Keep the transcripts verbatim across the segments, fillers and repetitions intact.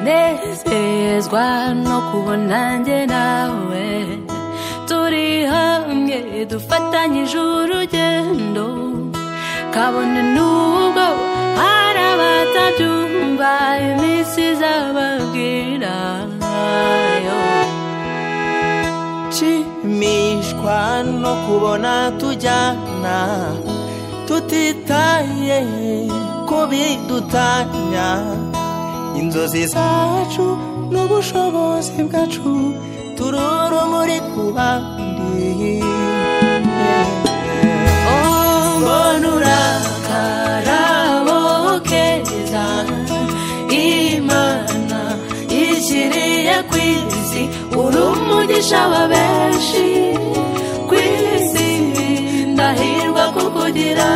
nezezwa no kubona njye nawe turi hamwe dufatanyije urugendo kabone nubwo hari abatabyumva iminsi izababwira nshimishwa no kubona tujyana tutitaye ku bidutanya inzozi zacu n'ubushobozi bwacu turi urumuri ku bandi mbona urakarabo keza Imana ishyiriye ku isi uri umugisha wa benshi ku isi ndahirwa kukugira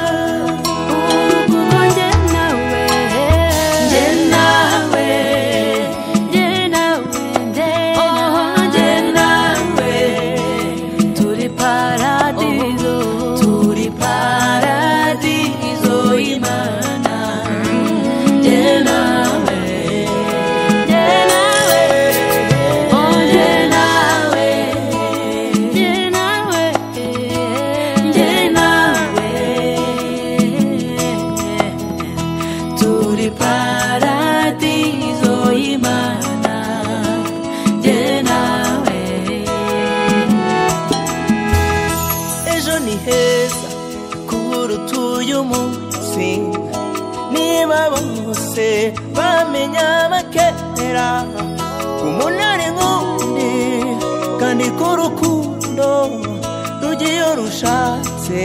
niba bose bamenya bakera umunani nk'undi kandi ko urukundo rugiye rushatse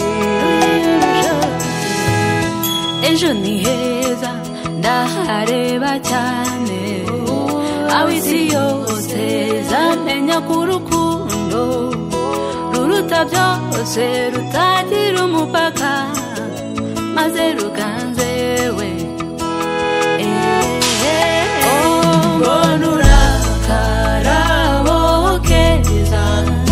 ejo ni heza ndahareba cyane aho isi yose zamenya ko urukundo ruruta byose rutagira umupaka maze ruganze we mbona urakarabo keza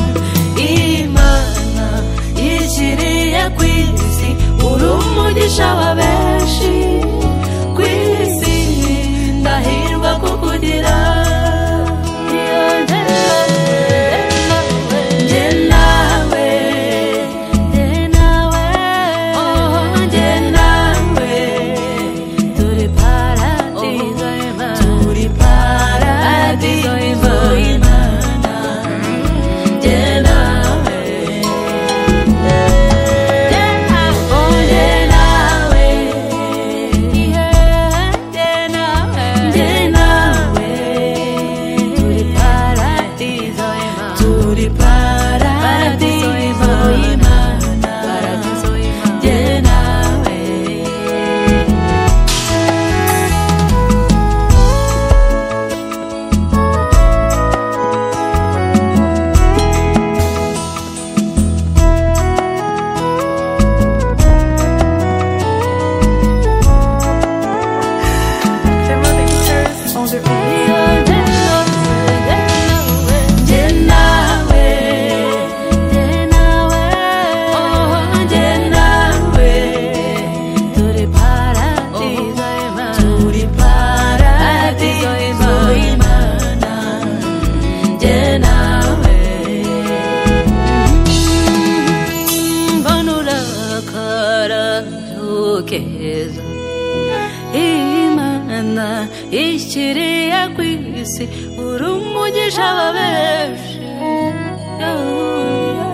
Imana ishyiriye ku isi uri umugisha wa benshi ku isi ndahirwa kukugira Imana ishyiriye ku isi uri umugisha wa benshi